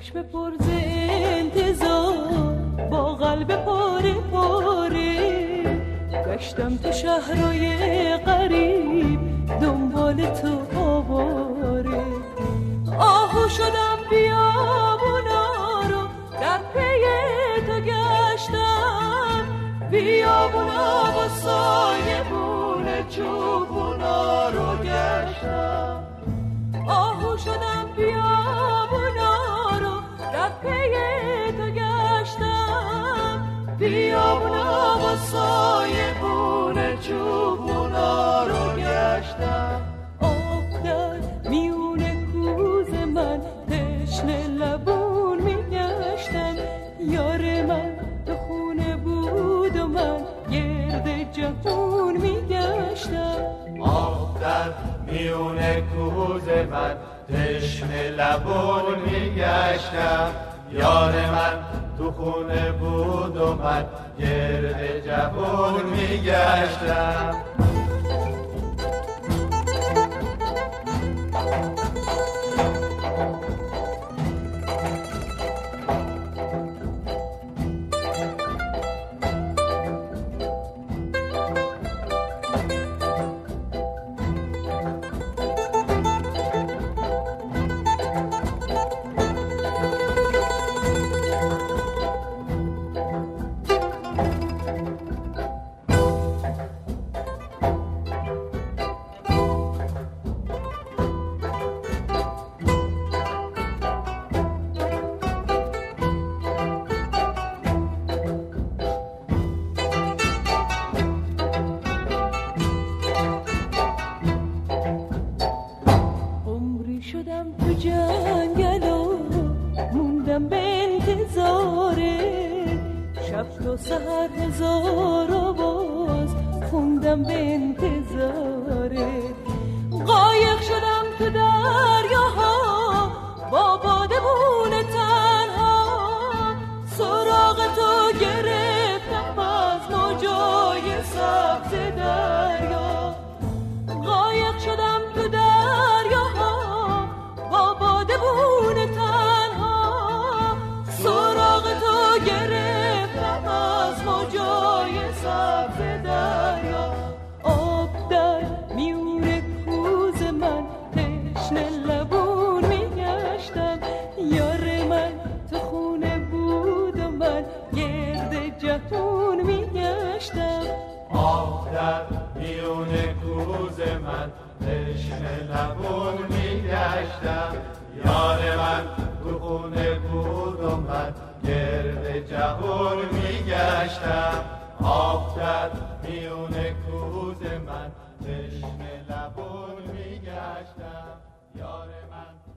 چشم پر ز انتظار با قلب پاره پاره گشتم تو شهرهای غریب دنبال تو آواره آهو شدم بیابونا رو در پی تو گشتم بیابونا و سایبون چوبونا رو گشتم آهو شدم بیابونا رو در پی تو گشتم بیابونا و سایبون چوبونا رو گشتم آب در میون کوز من تشنه لبون میگشتم یار من تو خونه بود و من گرد جهون میگشتم آب در میون کوز من تشنه لبون میگشتم یار من تو خونه بود و من گرد جهون میگشتم تو سهر هزار آواز خوندم به انتظاره قایق شدم تو دریاها با بادبون تنها سراغ تو گرفتم از موجای سبز دریا قایق شدم تو دریاها با بادبون تنها سراغ تو گرفتم از موجای سبز دریا آب در میون کوز من تشنه لبون میگشتم یار من تو خونه بود و من گرد جهون میگشتم آب در میون کوز من تشنه لبون میگشتم یار من تو خونه بود و من گرد جهون میگشتم آب در میون کوز من تشنه لبون میگشتم یار من